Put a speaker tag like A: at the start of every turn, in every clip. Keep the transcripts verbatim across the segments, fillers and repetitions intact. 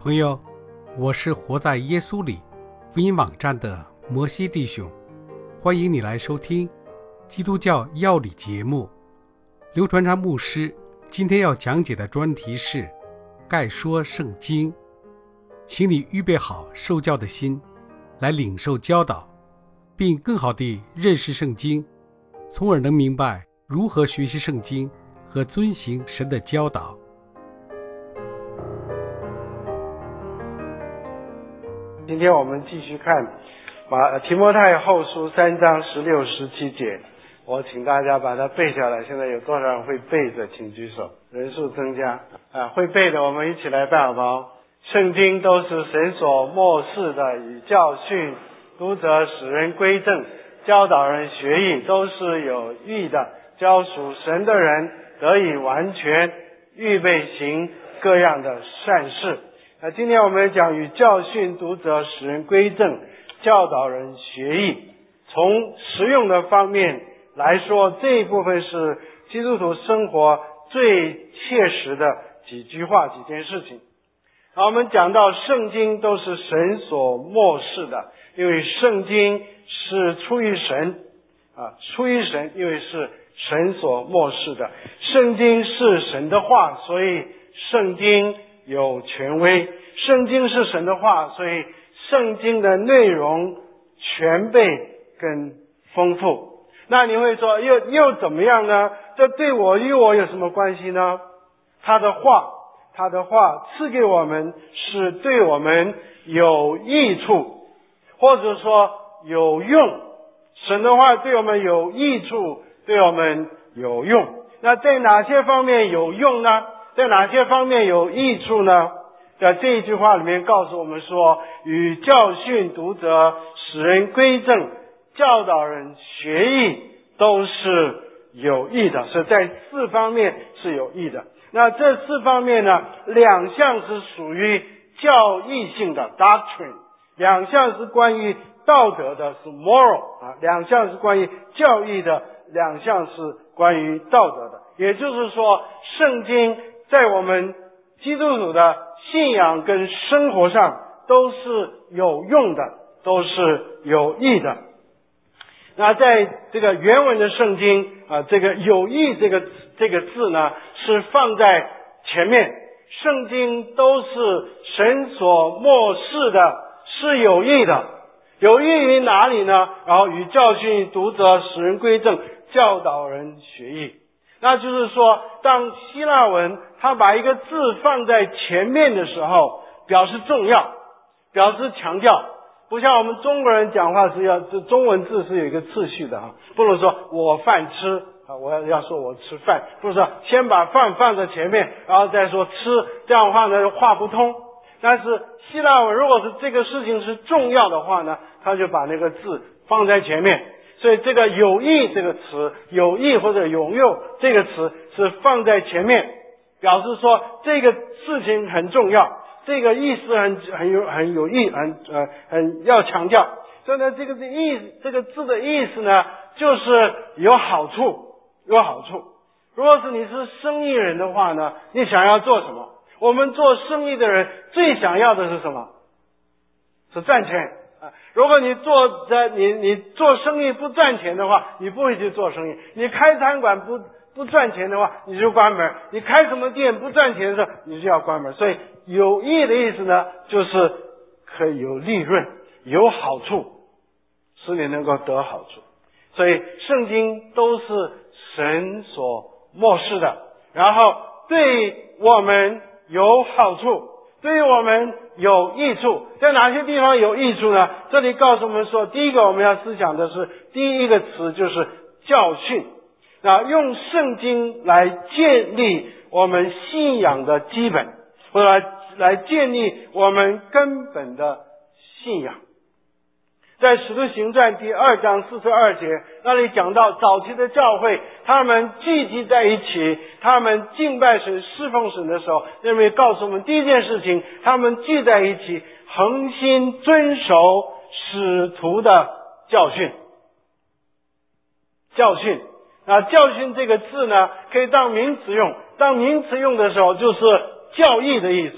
A: 朋友，我是活在耶稣里福音网站的摩西弟兄，欢迎你来收听基督教要理节目。刘传昌牧师今天要讲解的专题是概说圣经，请你预备好受教的心，来领受教导，并更好地认识圣经，从而能明白如何学习圣经和遵行神的教导。
B: 今天我们继续看马提摩太后书三章十六十七节，我请大家把它背下来。现在有多少人会背的请举手，人数增加啊！会背的我们一起来拜好不好？圣经都是神所默示的，以教训、读者、使人归正、教导人学艺，都是有益的，教属神的人得以完全，预备行各样的善事。那今天我们讲与教训、读者、使人归正、教导人学艺。从实用的方面来说，这一部分是基督徒生活最切实的几句话、几件事情。好，我们讲到圣经都是神所默示的，因为圣经是出于神啊，出于神，因为是神所默示的。圣经是神的话，所以圣经有权威。圣经是神的话，所以圣经的内容全备跟丰富。那你会说又又怎么样呢？这对我与我有什么关系呢？他的话他的话赐给我们是对我们有益处，或者说有用。神的话对我们有益处，对我们有用。那在哪些方面有用呢？在哪些方面有益处呢？在这一句话里面告诉我们说，与教训、读者、使人归正、教导人学艺都是有益的，所以在四方面是有益的。那这四方面呢，两项是属于教义性的 doctrine， 两项是关于道德的是 moral 啊，两项是关于教义的，两项是关于道德的。也就是说，圣经在我们基督徒的信仰跟生活上都是有用的，都是有益的。那在这个原文的圣经啊，这个有益这个这个字呢是放在前面，圣经都是神所默示的，是有益的。有益于哪里呢？然后与教训、读者、使人归正、教导人学艺。那就是说，当希腊文他把一个字放在前面的时候，表示重要，表示强调。不像我们中国人讲话是要，这中文字是有一个次序的啊，不能说我饭吃啊，我要要说我吃饭，不是说先把饭放在前面，然后再说吃，这样的话呢话不通。但是希腊文如果是这个事情是重要的话呢，他就把那个字放在前面。所以这个有益这个词，有益或者有用这个词是放在前面，表示说这个事情很重要，这个意思很很有很有益，很呃很要强调。所以呢，这个的意这个字的意思呢，就是有好处，有好处。如果是你是生意人的话呢，你想要做什么？我们做生意的人最想要的是什么？是赚钱。如果你做在你你做生意不赚钱的话，你不会去做生意。你开餐馆不不赚钱的话，你就关门。你开什么店不赚钱的时候，你就要关门。所以有益的意思呢，就是可以有利润，有好处，使你能够得好处。所以圣经都是神所默示的，然后对我们有好处，对于我们有益处。在哪些地方有益处呢？这里告诉我们说，第一个我们要思想的是，第一个词就是教训。那用圣经来建立我们信仰的基本，或者来来建立我们根本的信仰。在使徒行传第二章四十二节那里讲到，早期的教会他们聚集在一起，他们敬拜神、侍奉神的时候，认为告诉我们第一件事情，他们聚在一起恒心遵守使徒的教训。教训啊，教训这个字呢可以当名词用，当名词用的时候就是教义的意思，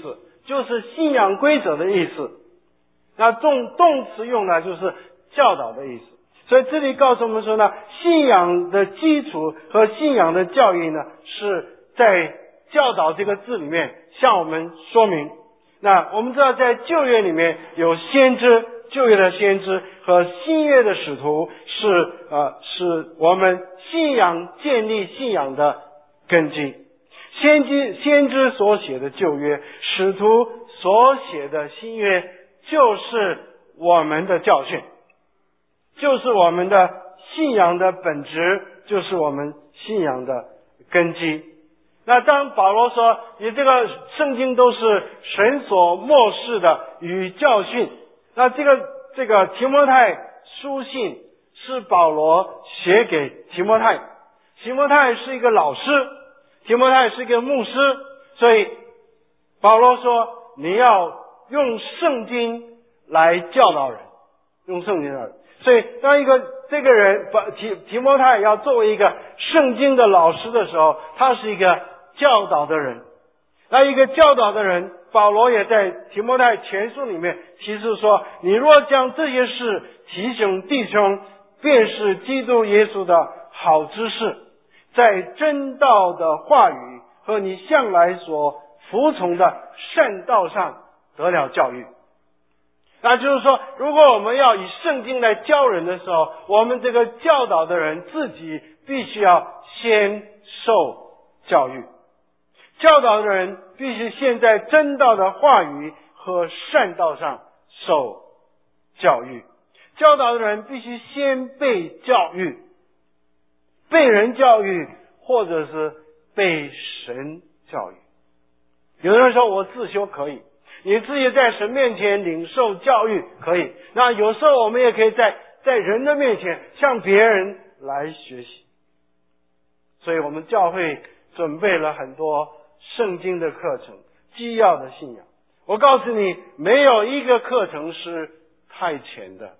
B: 就是信仰规则的意思。那动动词用来就是教导的意思。所以这里告诉我们说呢，信仰的基础和信仰的教育呢，是在教导这个字里面向我们说明。那我们知道在旧约里面有先知，旧约的先知和新约的使徒是呃是我们信仰建立信仰的根基。先知先知所写的旧约，使徒所写的新约，就是我们的教训，就是我们的信仰的本质，就是我们信仰的根基。那当保罗说你这个圣经都是神所默示的与教训，那这个这个提摩太书信是保罗写给提摩太，提摩太是一个老师，提摩太是一个牧师，所以保罗说你要用圣经来教导人，用圣经来。所以当一个这个人提提摩太要作为一个圣经的老师的时候，他是一个教导的人。那一个教导的人，保罗也在提摩太前书里面提示说，你若将这些事提醒弟兄，便是基督耶稣的好知识，在真道的话语和你向来所服从的善道上得了教育。那就是说，如果我们要以圣经来教人的时候，我们这个教导的人自己必须要先受教育。教导的人必须先在真道的话语和善道上受教育。教导的人必须先被教育，被人教育，或者是被神教育。有的人说我自修可以，你自己在神面前领受教育可以，那有时候我们也可以在在人的面前向别人来学习。所以我们教会准备了很多圣经的课程，基要的信仰。我告诉你，没有一个课程是太浅的。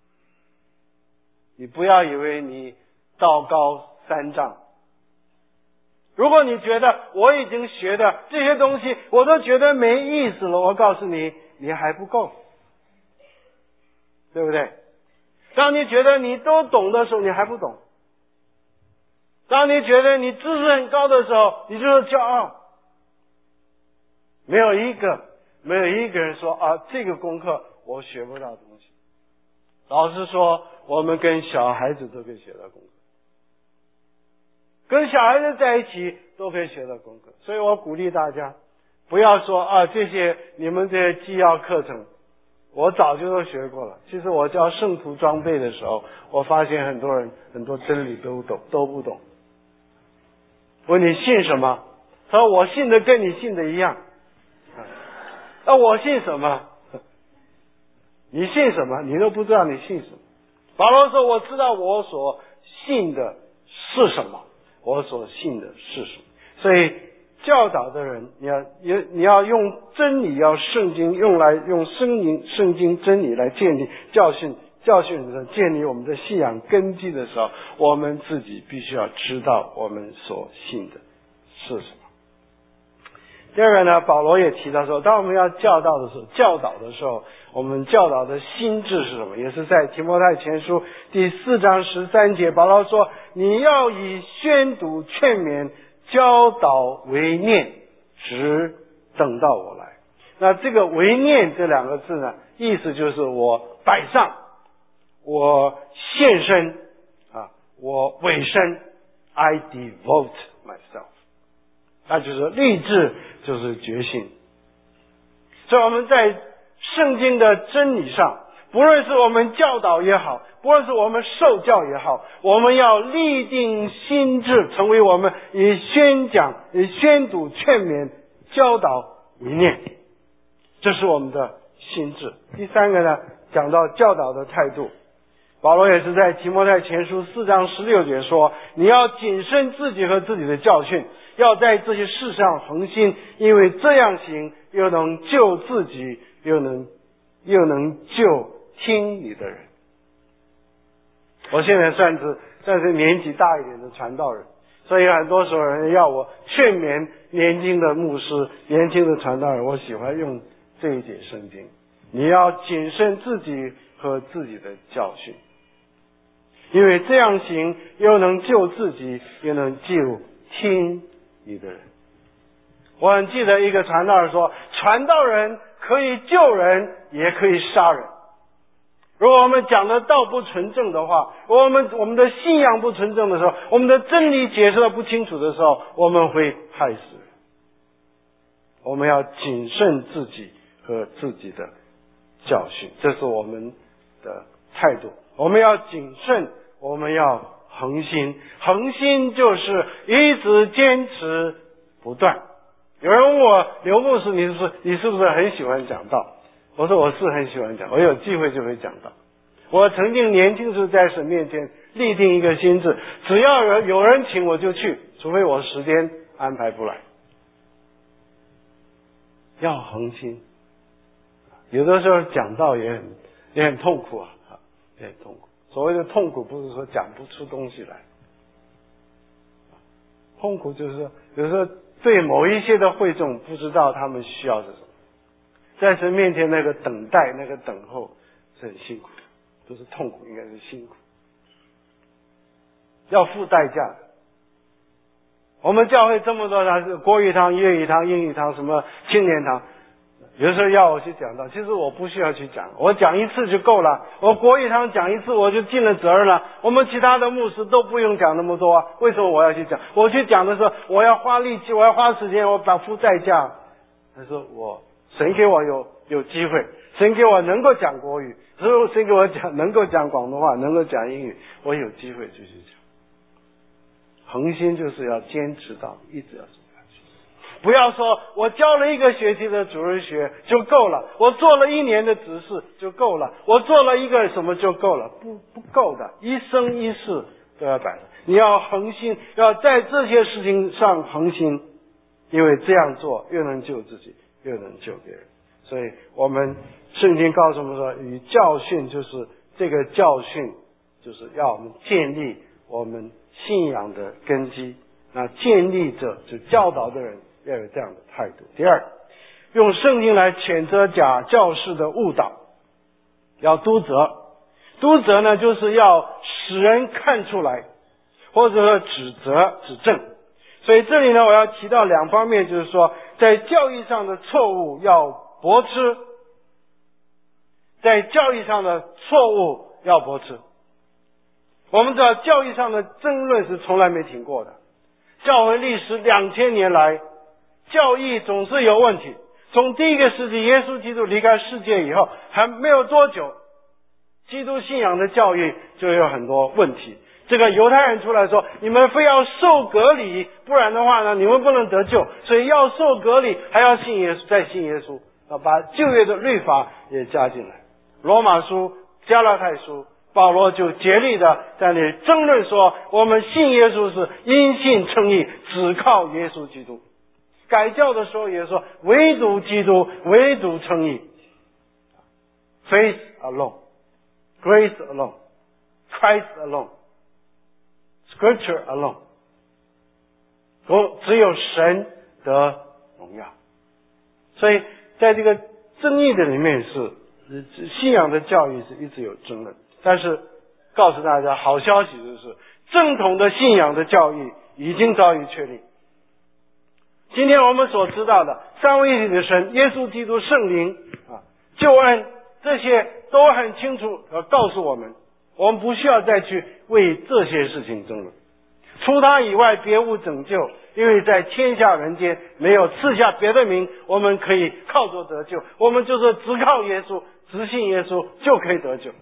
B: 你不要以为你道高三丈。如果你觉得我已经学的这些东西我都觉得没意思了，我告诉你，你还不够，对不对？当你觉得你都懂的时候，你还不懂。当你觉得你知识很高的时候，你就是骄傲。没有一个没有一个人说啊，这个功课我学不到东西。老实说，我们跟小孩子都可以学到功课，跟小孩子在一起都可以学到功课。所以我鼓励大家，不要说啊，这些你们这些基要课程我早就都学过了。其实我教圣徒装备的时候，我发现很多人很多真理都懂都不懂。问你信什么？他说我信的跟你信的一样。那我信什么？你信什么？你都不知道你信什么。保罗说我知道我所信的是什么，我所信的是什么。所以教导的人，你要你要用真理，要圣经用来用圣经圣经真理来建立教训教训人，建立我们的信仰根基的时候，我们自己必须要知道我们所信的是什么。第二个呢，保罗也提到说，当我们要教导的时候，教导的时候，我们教导的心智是什么？也是在提摩太前书第四章十三节，保罗说，你要以宣读、劝勉、教导为念，直等到我来。那这个为念这两个字呢，意思就是我摆上，我献身啊，我委身 I devote myself， 那就是立志，就是决心。所以我们在圣经的真理上，不论是我们教导也好，不论是我们受教也好，我们要立定心志，成为我们以宣讲、以宣读、劝勉、教导为念，这是我们的心志。第三个呢，讲到教导的态度，保罗也是在提摩太前书四章十六节说，你要谨慎自己和自己的教训，要在这些事上恒心，因为这样行又能救自己，又能又能救听你的人。我现在算是算是年纪大一点的传道人， 所以很多时候人要我劝勉年轻的牧师、年轻的传道人，我喜欢用这一节圣经：你要谨慎自己和自己的教训，因为这样行又能救自己，又能救听你的人。我很记得一个传道人说，传道人可以救人，也可以杀人。如果我们讲的道不纯正的话，如果我们我们的信仰不纯正的时候，我们的真理解释的不清楚的时候，我们会害死人。我们要谨慎自己和自己的教训，这是我们的态度。我们要谨慎，我们要恒心。恒心就是一直坚持不断。有人问我，刘牧师，你是你是不是很喜欢讲道？我说我是很喜欢讲，我有机会就会讲道。我曾经年轻时在神面前立定一个心志，只要有有人请我就去，除非我时间安排不来。要恒心。有的时候讲道也很也很痛苦啊，也很痛苦。所谓的痛苦不是说讲不出东西来，痛苦就是说有时候对某一些的会众不知道他们需要是什么，在神面前那个等待、那个等候是很辛苦的，不是痛苦，应该是辛苦，要付代价的。我们教会这么多堂，国语堂、粤语堂、英语堂、什么青年堂，有时候要我去讲道，其实我不需要去讲，我讲一次就够了。我国语堂讲一次我就尽了责任了。我们其他的牧师都不用讲那么多啊，为什么我要去讲？我去讲的时候，我要花力气，我要花时间，我把付代价。他说我神给我有有机会，神给我能够讲国语，所以神给我讲能够讲广东话，能够讲英语，我有机会就去讲。恒心就是要坚持到一直要走下去，不要说我教了一个学期的主日学就够了，我做了一年的执事就够了，我做了一个什么就够了，不不够的，一生一世都要摆上。你要恒心，要在这些事情上恒心，因为这样做又能救自己，又能救别人。所以我们圣经告诉我们说，与教训就是这个教训，就是要我们建立我们信仰的根基。那建立者就教导的人要有这样的态度。第二，用圣经来谴责假教师的误导，要督责。督责呢，就是要使人看出来，或者说指责、指正。所以这里呢，我要提到两方面，就是说，在教义上的错误要驳斥，在教义上的错误要驳斥。我们知道教义上的争论是从来没停过的，教会历史两千年来，教义总是有问题。从第一个世纪耶稣基督离开世界以后，还没有多久，基督信仰的教育就有很多问题。这个犹太人出来说，你们非要受割礼，不然的话呢，你们不能得救。所以要受割礼，还要信耶稣，再信耶稣，要把旧约的律法也加进来。罗马书、加拉太书，保罗就竭力的在那里争论说，我们信耶稣是因信称义，只靠耶稣基督。改教的时候也说，唯独基督，唯独称义。Faith alone, grace alone, Christ alone, Scripture alone. 只有神得荣耀。所以在这个争议的里面是信仰的教育是一直有争论，但是告诉大家好消息就是，正统的信仰的教育已经早已确立。今天我们所知道的三位一体的神、耶稣基督、圣灵啊、救恩，这些都很清楚地告诉我们，我们不需要再去为这些事情争论。除他以外别无拯救，因为在天下人间没有赐下别的名，我们可以靠着得救。我们就是只靠耶稣，只信耶稣就可以得救，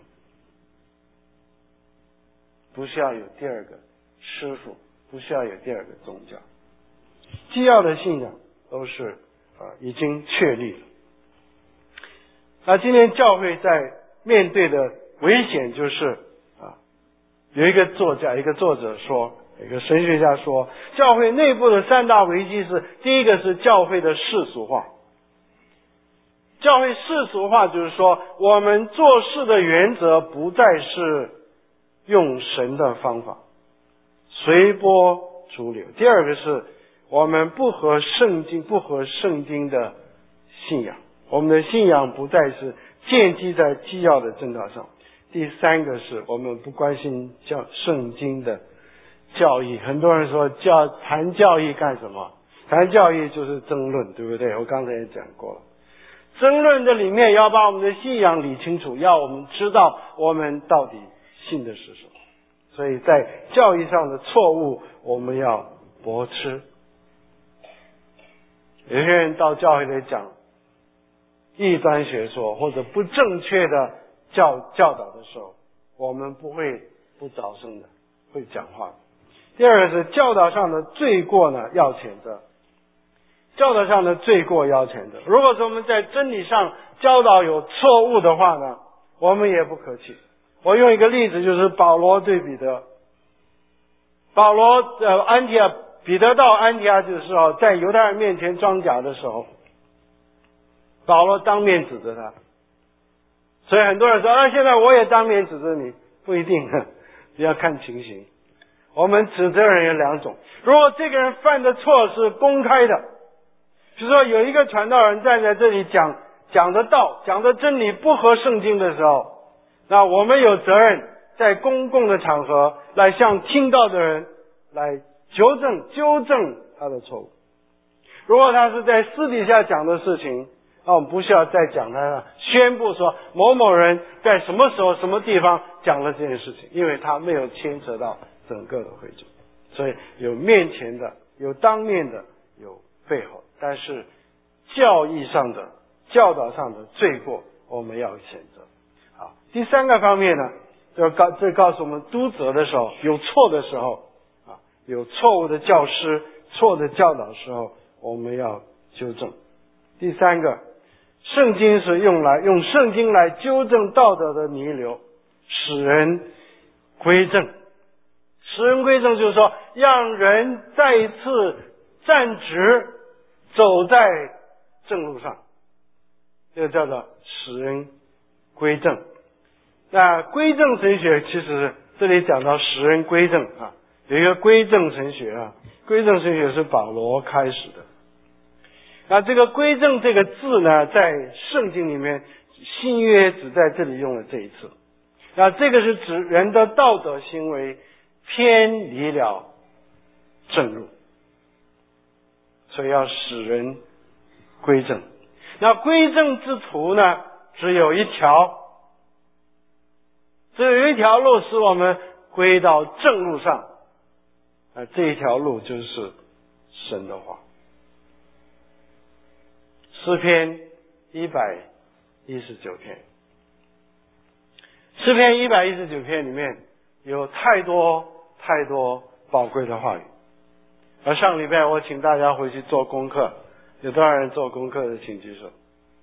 B: 不需要有第二个师傅，不需要有第二个宗教。基要的信仰都是啊已经确立了。那今天教会在面对的危险就是啊，有一个作家一个作者说，一个神学家说，教会内部的三大危机是，第一个是教会的世俗化。教会世俗化就是说，我们做事的原则不再是用神的方法，随波主流。第二个是我们不合圣经不合圣经的信仰，我们的信仰不再是建基在基要的正道上。第三个是我们不关心教圣经的教义。很多人说教谈教义干什么？谈教义就是争论，对不对？我刚才也讲过了，争论的里面要把我们的信仰理清楚，要我们知道我们到底信的是什么。所以在教义上的错误我们要驳斥。有些人到教会里讲异端学说或者不正确的教教导的时候，我们不会不着声的，会讲话的。第二个是教导上的罪过呢，要谴责。教导上的罪过要谴责。如果说我们在真理上教导有错误的话呢，我们也不客气。我用一个例子，就是保罗对彼得。保罗呃安提阿彼得到安提阿的时候，在犹太人面前装假的时候，保罗当面指责他。所以很多人说啊，现在我也当面指责你，不一定，你要看情形。我们指责人有两种，如果这个人犯的错是公开的，比如说有一个传道人站在这里讲讲的道讲的真理不合圣经的时候，那我们有责任在公共的场合来向听到的人来纠正纠正他的错误。如果他是在私底下讲的事情，那我们不需要再讲他宣布说某某人在什么时候什么地方讲了这件事情，因为他没有牵扯到整个的会众。所以有面前的，有当面的，有背后，但是教义上的教导上的罪过我们要谴责。好，第三个方面呢，就告这告诉我们督责的时候，有错的时候啊，有错误的教师错的教导的时候，我们要纠正。第三个，圣经是用来用圣经来纠正道德的弥流，使人归正。使人归正就是说让人再一次站直，走在正路上，这叫做使人归正。那归正神学其实这里讲到使人归正啊，有一个归正神学啊，归正神学是保罗开始的。那这个归正这个字呢，在圣经里面新约只在这里用了这一次。那这个是指人的道德行为偏离了正路，所以要使人归正。那归正之途呢，只有一条，只有一条路使我们归到正路上，啊，这一条路就是神的话。诗篇一百一十九篇，诗篇一百一十九篇里面有太多太多宝贵的话语。而上礼拜我请大家回去做功课，有多少人做功课的请举手。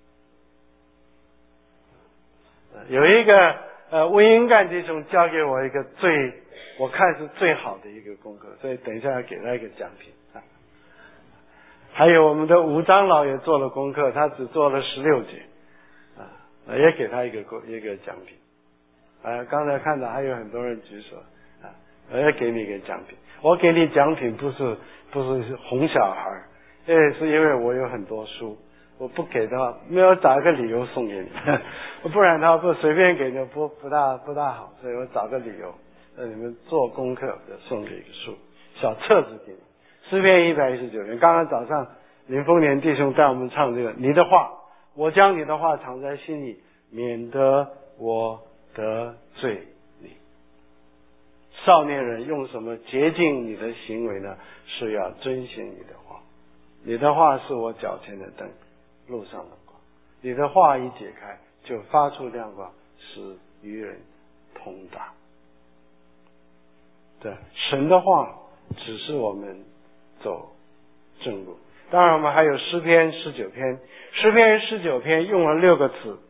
B: 有一个呃温英干弟兄教给我一个最我看是最好的一个功课，所以等一下要给他一个奖品啊。还有我们的吴长老也做了功课，他只做了十六节啊，也给他一个一个奖品。啊，刚才看到还有很多人举手啊，我也给你一个奖品。我给你奖品不是不是哄小孩，哎，是因为我有很多书，我不给的话，没有找一个理由送给你，不然他不随便给的不不大不大好，所以我找个理由让你们做功课就送给一个书，小册子给你。诗篇一百一十九篇，刚刚早上林丰年弟兄带我们唱这个，你的话，我将你的话藏在心里，免得我得罪你。少年人用什么洁净你的行为呢？是要遵循你的话。你的话是我脚前的灯，路上的光。你的话一解开，就发出亮光，使愚人通达。对，神的话只是我们走正路。当然我们还有诗篇十九篇，诗篇十九篇用了六个词，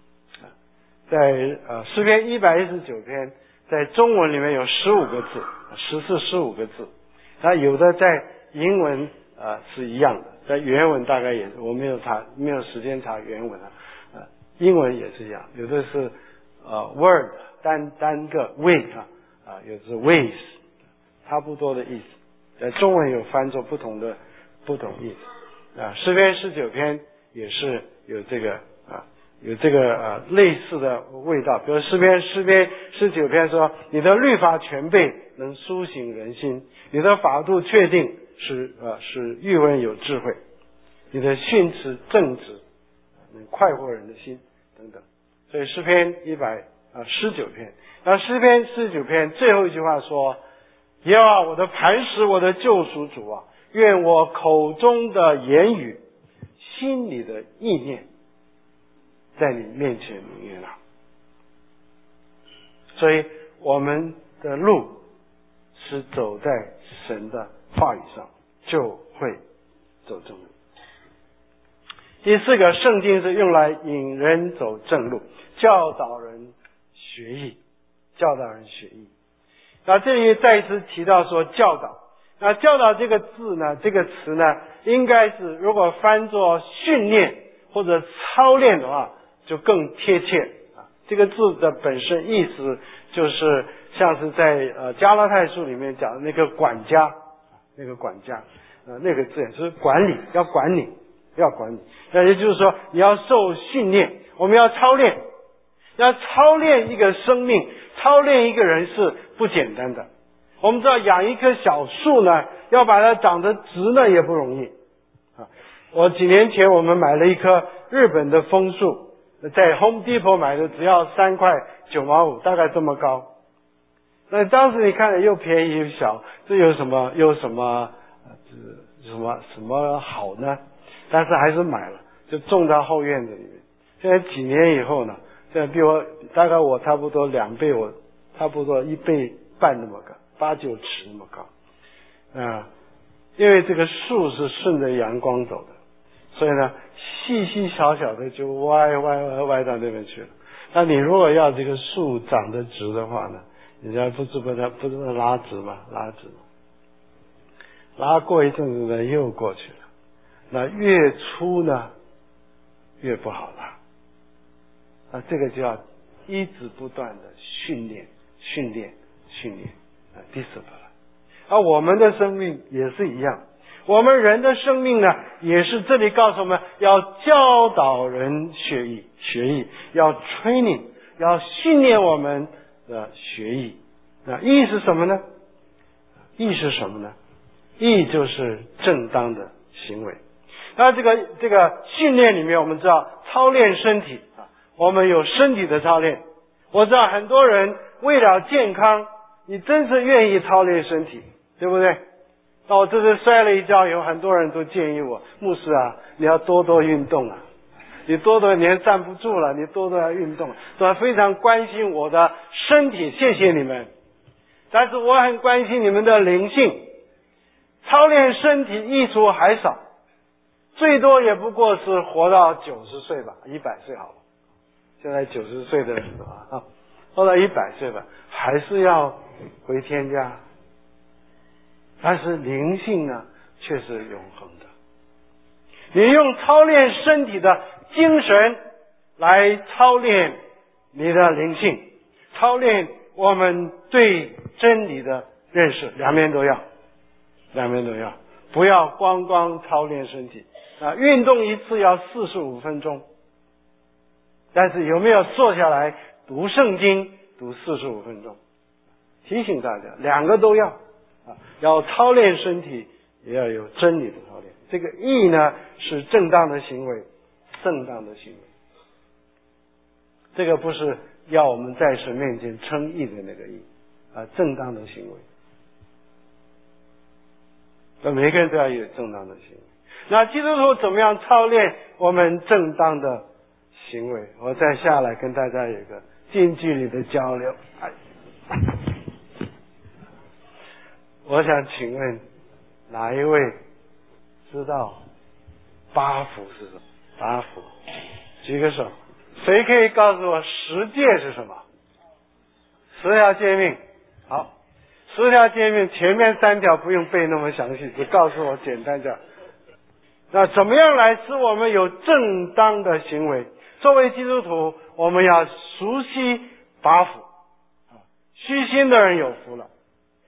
B: 在呃诗篇一百一十九篇在中文里面有十五个字，十次十五个字，那有的在英文呃是一样的，在原文大概也是，我没有查没有时间查原文啊，呃英文也是一样，有的是呃 word 单单个 way 啊啊，有的是 ways 差不多的意思。 在中文有翻作不同的不同意思啊。诗篇十九篇也是有这个啊，有这个啊类似的味道。比如诗篇诗篇十九篇说：“你的律法全备，能苏醒人心；你的法度确定，使啊使愚人有智慧；你的训词正直，能快活人的心。”等等。所以诗篇一百啊十九篇，那诗篇十九篇最后一句话说：“耶和华我的磐石，我的救赎主啊，愿我口中的言语，心里的意念，在你面前明月朗。”所以我们的路是走在神的话语上，就会走正路。第四个，圣经是用来引人走正路，教导人学艺，教导人学艺。那这里再一次提到说教导，那教导这个字呢，这个词呢，应该是如果翻作训练或者操练的话，就更贴切啊。这个字的本身意思就是像是在呃加拉太书里面讲的那个管家，那个管家，呃那个字眼就是管理，要管理。要管理，那也就是说你要受训练，我们要操练，要操练一个生命，操练一个人是不简单的。我们知道养一棵小树呢，要把它长得直呢也不容易啊。我几年前我们买了一棵日本的枫树，在 Home Depot 买的，只要三块九毛五，大概这么高。那当时你看了又便宜又小，这有什么有什么这什么什么好呢？但是还是买了，就种到后院子里面。现在几年以后呢，现在比我大概我差不多两倍，我差不多一倍半那么高，八九尺那么高啊。因为这个树是顺着阳光走的，所以呢，细细小小的就歪歪歪歪到那边去了。那你如果要这个树长得直的话呢，人家不是把它不是拉直吗？拉直，拉过一阵子呢又过去了。那越粗呢越不好拉，那这个就要一直不断的训练训练训练啊 discipline。 而我们的生命也是一样，我们人的生命呢也是这里告诉我们要教导人学艺学艺，要 training， 要训练我们的学艺。那艺是什么呢？艺是什么呢？艺就是正当的行为。那这个这个训练里面，我们知道操练身体啊，我们有身体的操练。我知道很多人为了健康，你真是愿意操练身体，对不对？那我这次摔了一跤以后，很多人都建议我，牧师啊，你要多多运动啊，你多多你站不住了，你多多要运动，都非常关心我的身体，谢谢你们。但是我很关心你们的灵性，操练身体益处还少。最多也不过是活到九十岁吧，一百岁好了。现在九十岁的人啊，活到一百岁吧，还是要回天家。但是灵性呢，却是永恒的。你用操练身体的精神来操练你的灵性，操练我们对真理的认识，两面都要，两面都要，不要光光操练身体。啊，运动一次要四十五分钟，但是有没有坐下来读圣经读四十五分钟？提醒大家，两个都要啊，要操练身体，也要有真理的操练。这个义呢是正当的行为，正当的行为。这个不是要我们在神面前称义的那个义啊，正当的行为。那每个人都要有正当的行为。那基督徒怎么样操练我们正当的行为？我再下来跟大家有一个近距离的交流。我想请问哪一位知道八福是什么？八福，举个手。谁可以告诉我十诫是什么？十条诫命。好，十条诫命前面三条不用背那么详细，只告诉我简单点。那怎么样来使我们有正当的行为？作为基督徒，我们要熟悉八福。虚心的人有福了。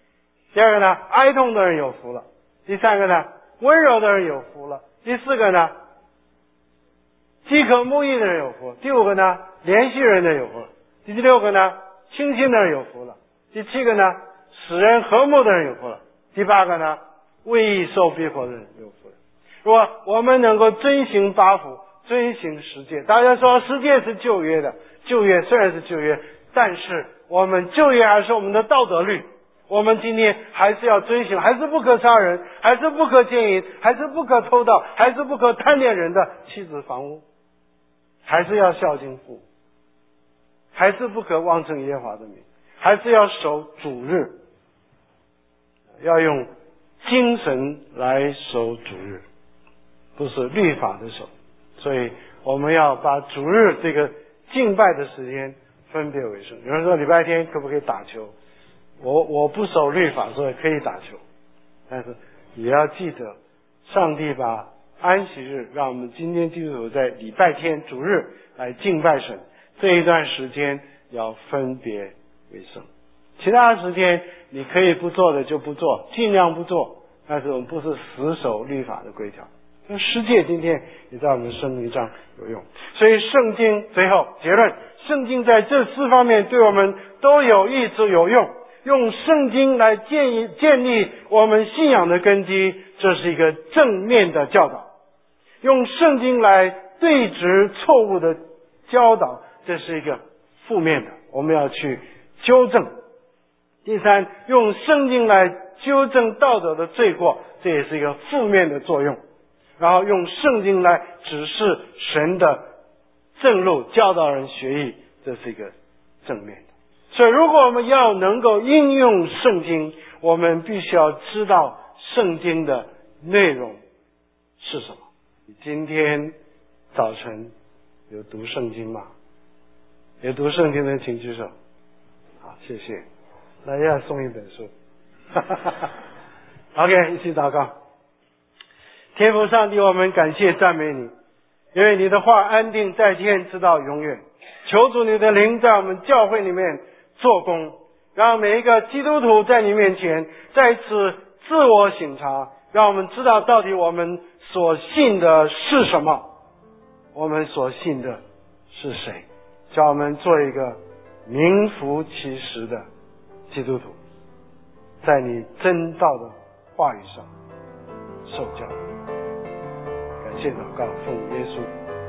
B: 第二个呢，哀痛的人有福了。第三个呢，温柔的人有福了。第四个呢，饥渴慕义的人有福。第五个呢，怜恤人的有福了。第六个呢，亲亲的人有福了。第七个呢，使人和睦的人有福了。第八个呢，为义受逼迫的人有福了。如果我们能够遵行八福，遵行十诫，大家说十诫是旧约的，旧约虽然是旧约，但是我们旧约还是我们的道德律，我们今天还是要遵行，还是不可杀人，还是不可奸淫，还是不可偷盗，还是不可贪恋人的妻子房屋，还是要孝敬父，还是不可妄称耶和华的名，还是要守主日，要用精神来守主日，不是律法的守。所以我们要把主日这个敬拜的时间分别为圣。有人说礼拜天可不可以打球？我我不守律法，所以可以打球，但是也要记得，上帝把安息日让我们今天基督徒在礼拜天主日来敬拜神，这一段时间要分别为圣。其他的时间你可以不做的就不做，尽量不做，但是我们不是死守律法的规条。那十诫今天也在我们生命上有用，所以圣经最后结论，圣经在这四方面对我们都有益处有用。用圣经来建议建立我们信仰的根基，这是一个正面的教导；用圣经来对质错误的教导，这是一个负面的，我们要去纠正。第三，用圣经来纠正道德的罪过，这也是一个负面的作用。然后用圣经来指示神的正路，教导人学艺，这是一个正面的。所以如果我们要能够应用圣经，我们必须要知道圣经的内容是什么。你今天早晨有读圣经吗？有读圣经的请举手。好，谢谢。来，要送一本书。OK， 一起祷告。天父上帝，我们感谢赞美你，因为你的话安定在天，直到永远。求主你的灵在我们教会里面做工，让每一个基督徒在你面前再次自我省察，让我们知道到底我们所信的是什么，我们所信的是谁，叫我们做一个名副其实的基督徒，在你真道的话语上受教。感谢祷告，奉耶稣。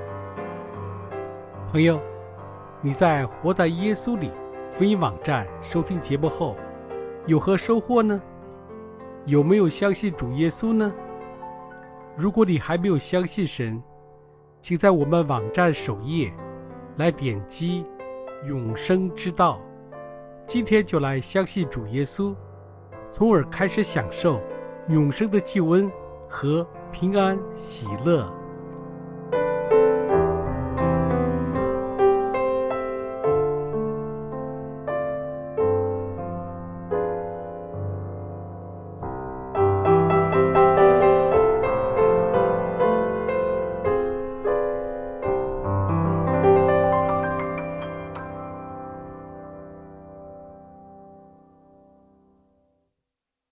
A: 朋友，你在活在耶稣里福音网站收听节目后有何收获呢？有没有相信主耶稣呢？如果你还没有相信神，请在我们网站首页来点击永生之道，今天就来相信主耶稣，从而开始享受永生的救恩和平安喜乐。